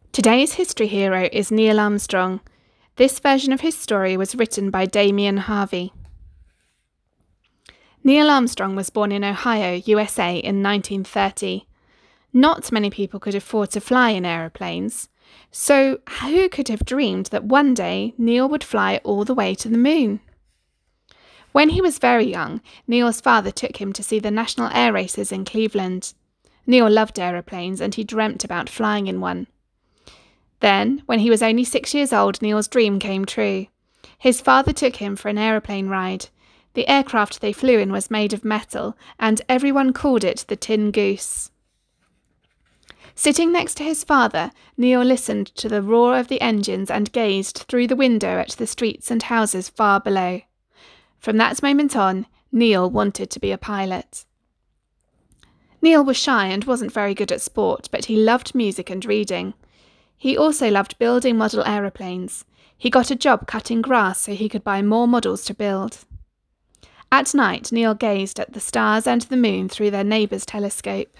Today's history hero is Neil Armstrong. This version of his story was written by Damien Harvey. Neil Armstrong was born in Ohio, USA in 1930. Not many people could afford to fly in aeroplanes, so who could have dreamed that one day Neil would fly all the way to the moon? When he was very young, Neil's father took him to see the National Air Races in Cleveland. Neil loved aeroplanes and he dreamt about flying in one. Then, when he was only 6 years old, Neil's dream came true. His father took him for an aeroplane ride. The aircraft they flew in was made of metal, and everyone called it the Tin Goose. Sitting next to his father, Neil listened to the roar of the engines and gazed through the window at the streets and houses far below. From that moment on, Neil wanted to be a pilot. Neil was shy and wasn't very good at sport, but he loved music and reading. He also loved building model aeroplanes. He got a job cutting grass so he could buy more models to build. At night, Neil gazed at the stars and the moon through their neighbour's telescope.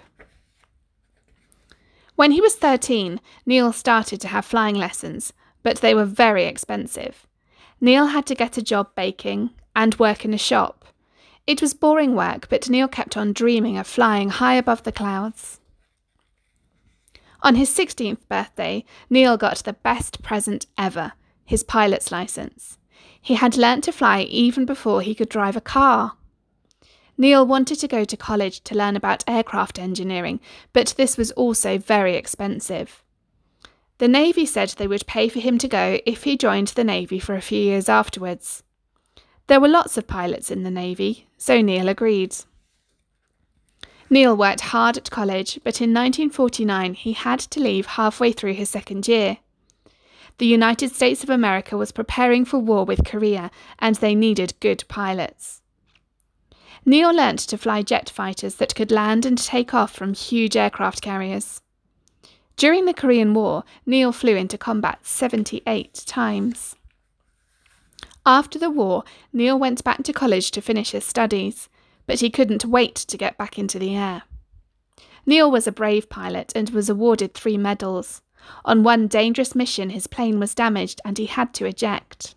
When he was 13, Neil started to have flying lessons, but they were very expensive. Neil had to get a job baking and work in a shop. It was boring work, but Neil kept on dreaming of flying high above the clouds. On his 16th birthday, Neil got the best present ever, his pilot's license. He had learnt to fly even before he could drive a car. Neil wanted to go to college to learn about aircraft engineering, but this was also very expensive. The Navy said they would pay for him to go if he joined the Navy for a few years afterwards. There were lots of pilots in the Navy, so Neil agreed. Neil worked hard at college, but in 1949 he had to leave halfway through his second year. The United States of America was preparing for war with Korea, and they needed good pilots. Neil learnt to fly jet fighters that could land and take off from huge aircraft carriers. During the Korean War, Neil flew into combat 78 times. After the war, Neil went back to college to finish his studies, but he couldn't wait to get back into the air. Neil was a brave pilot and was awarded 3 medals. On one dangerous mission, his plane was damaged and he had to eject.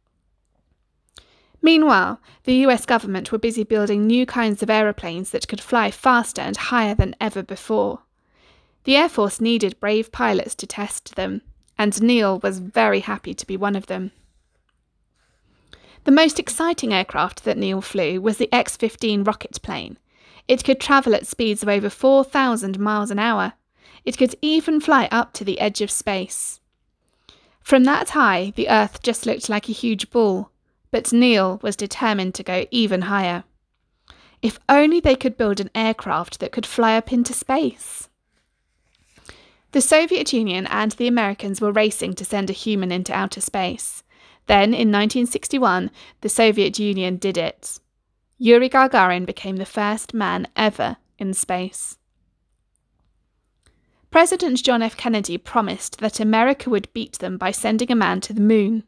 Meanwhile, the US government were busy building new kinds of aeroplanes that could fly faster and higher than ever before. The Air Force needed brave pilots to test them, and Neil was very happy to be one of them. The most exciting aircraft that Neil flew was the X-15 rocket plane. It could travel at speeds of over 4,000 miles an hour. It could even fly up to the edge of space. From that high, the Earth just looked like a huge ball, but Neil was determined to go even higher. If only they could build an aircraft that could fly up into space. The Soviet Union and the Americans were racing to send a human into outer space. Then, in 1961, the Soviet Union did it. Yuri Gagarin became the first man ever in space. President John F. Kennedy promised that America would beat them by sending a man to the moon.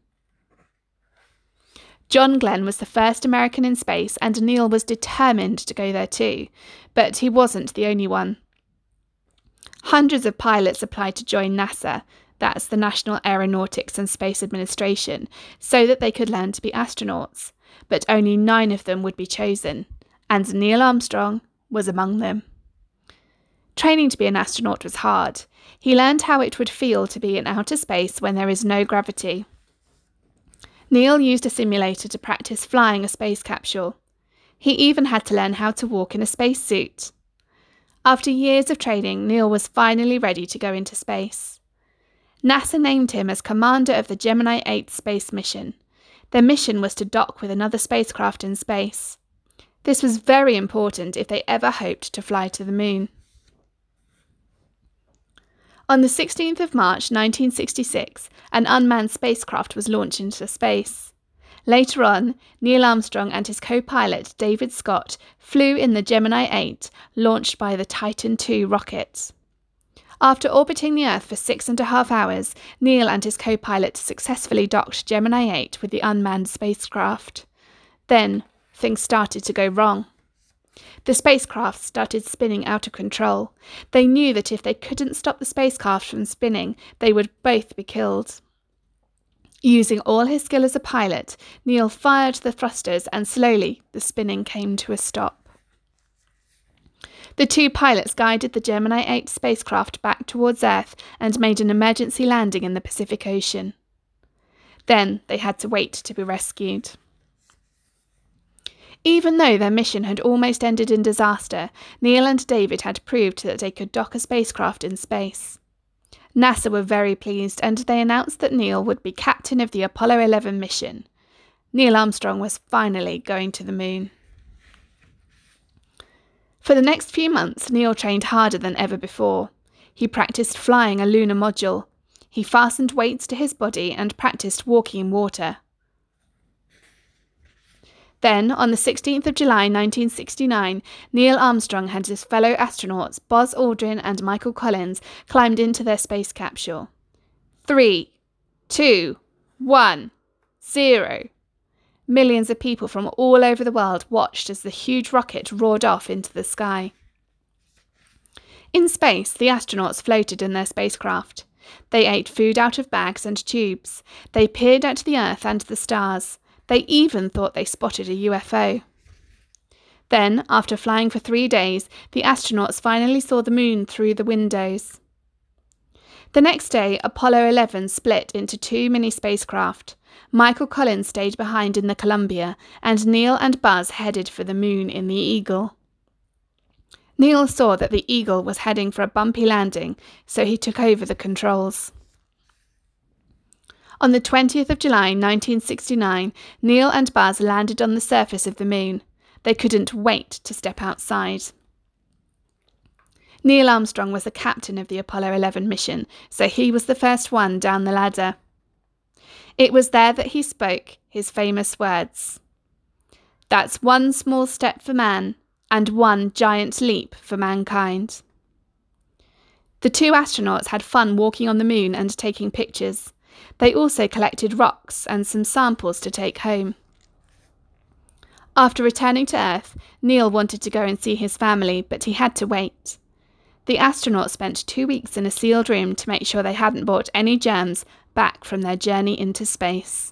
John Glenn was the first American in space, and Neil was determined to go there too, but he wasn't the only one. Hundreds of pilots applied to join NASA, that's the National Aeronautics and Space Administration, so that they could learn to be astronauts, but only 9 of them would be chosen, and Neil Armstrong was among them. Training to be an astronaut was hard. He learned how it would feel to be in outer space when there is no gravity. Neil used a simulator to practice flying a space capsule. He even had to learn how to walk in a spacesuit. After years of training, Neil was finally ready to go into space. NASA named him as commander of the Gemini 8 space mission. Their mission was to dock with another spacecraft in space. This was very important if they ever hoped to fly to the moon. On the 16th of March 1966, an unmanned spacecraft was launched into space. Later on, Neil Armstrong and his co-pilot David Scott flew in the Gemini 8, launched by the Titan II rocket. After orbiting the Earth for 6.5 hours, Neil and his co-pilot successfully docked Gemini 8 with the unmanned spacecraft. Then, things started to go wrong. The spacecraft started spinning out of control. They knew that if they couldn't stop the spacecraft from spinning, they would both be killed. Using all his skill as a pilot, Neil fired the thrusters and slowly the spinning came to a stop. The two pilots guided the Gemini 8 spacecraft back towards Earth and made an emergency landing in the Pacific Ocean. Then they had to wait to be rescued. Even though their mission had almost ended in disaster, Neil and David had proved that they could dock a spacecraft in space. NASA were very pleased, and they announced that Neil would be captain of the Apollo 11 mission. Neil Armstrong was finally going to the moon. For the next few months, Neil trained harder than ever before. He practiced flying a lunar module. He fastened weights to his body and practiced walking in water. Then, on the 16th of July 1969, Neil Armstrong and his fellow astronauts Buzz Aldrin and Michael Collins climbed into their space capsule. 3, 2, 1, 0. Millions of people from all over the world watched as the huge rocket roared off into the sky. In space, the astronauts floated in their spacecraft. They ate food out of bags and tubes. They peered at the Earth and the stars. They even thought they spotted a UFO. Then, after flying for 3 days, the astronauts finally saw the moon through the windows. The next day, Apollo 11 split into 2 mini spacecraft. Michael Collins stayed behind in the Columbia, and Neil and Buzz headed for the moon in the Eagle. Neil saw that the Eagle was heading for a bumpy landing, so he took over the controls. On the 20th of July 1969, Neil and Buzz landed on the surface of the moon. They couldn't wait to step outside. Neil Armstrong was the captain of the Apollo 11 mission, so he was the first one down the ladder. It was there that he spoke his famous words. "That's one small step for man, and one giant leap for mankind." The 2 astronauts had fun walking on the moon and taking pictures. They also collected rocks and some samples to take home. After returning to Earth, Neil wanted to go and see his family, but he had to wait. The astronauts spent 2 weeks in a sealed room to make sure they hadn't brought any germs back from their journey into space.